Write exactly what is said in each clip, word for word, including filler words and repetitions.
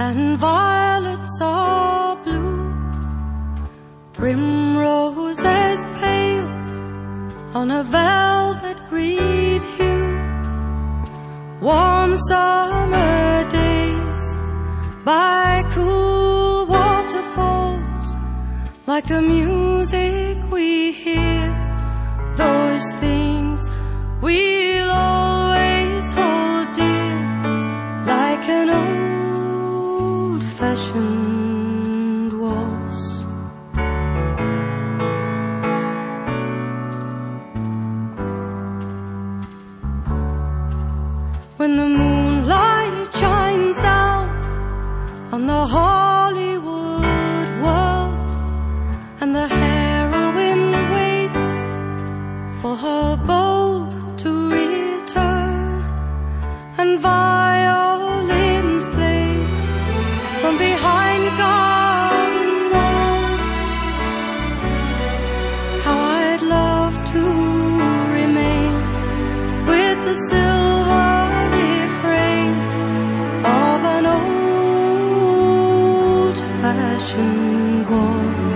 and violets are blue, primroses pale on a velvet green hue, warm summer days by cool waterfalls, like the music we hear, those things we'll always hold dear, like an old-fashioned waltz. When the moonlight shines down on the Hollywood world, and the heroine waits for her boat to return, and violins play from behind garden walls, how I'd love to remain with the silver refrain of an old-fashioned waltz.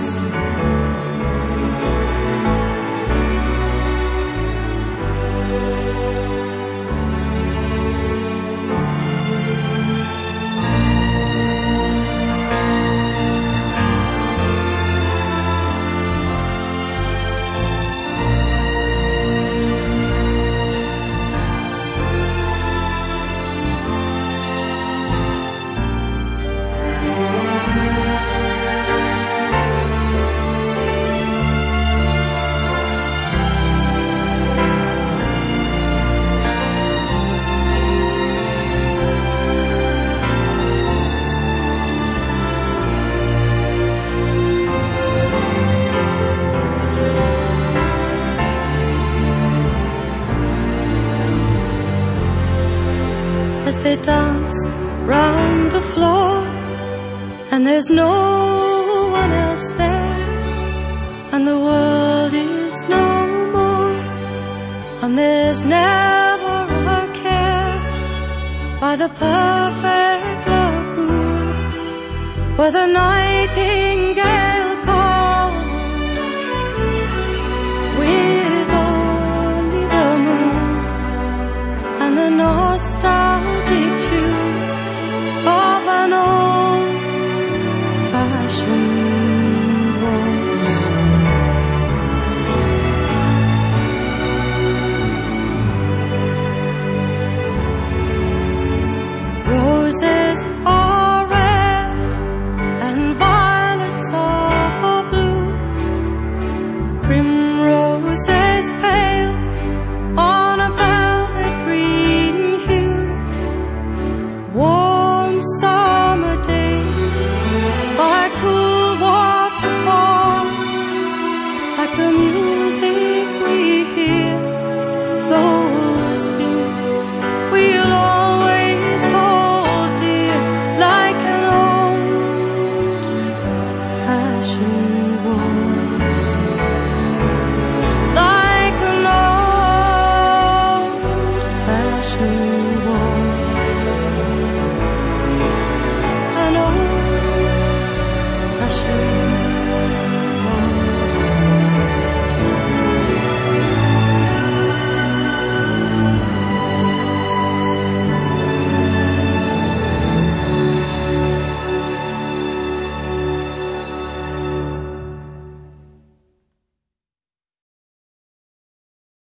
As they dance round the floor, and there's no one else there, and the world is no more, and there's never a care, by the perfect lagoon where the nightingale